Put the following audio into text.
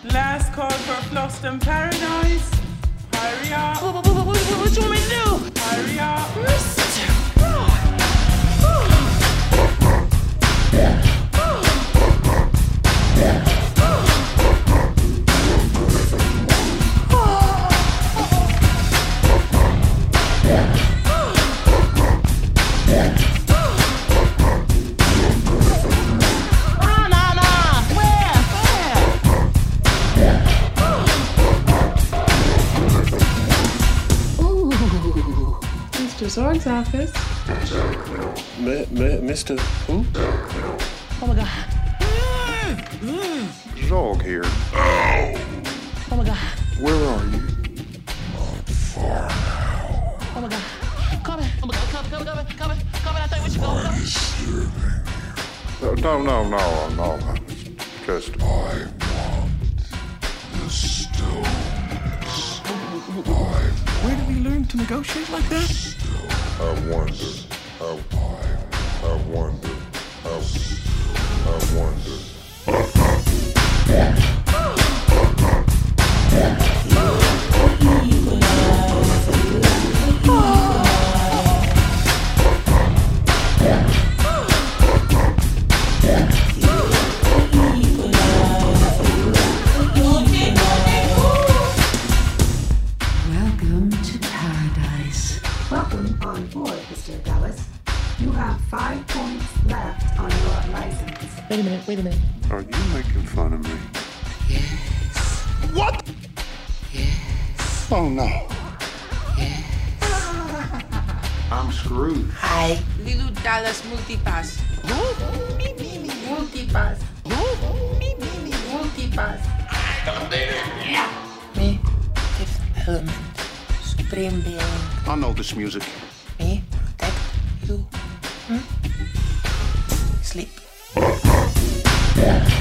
Last call for Flushton Paradise. Hurry up. What you want me to do? Hurry up. Zorg's office. Mr. Who? Oh my god. Zorg here. Oh my god. Where are you? Oh my god. Come here. Oh my god. Come. I think we should go. No. Just. I want the stones. Where did he learn to negotiate like that? I wonder. Welcome to paradise. Welcome on board, Mr. Dallas. You have 5 points left on your license. Wait a minute. Are you making fun of me? Yes. What? Yes. Oh no. Yes. I'm screwed. Hi, Lulu Dallas Multipass. Multipass. Multipass. Me, Fifth Element, Supreme Being. I know this music. Me, protect you. Sleep.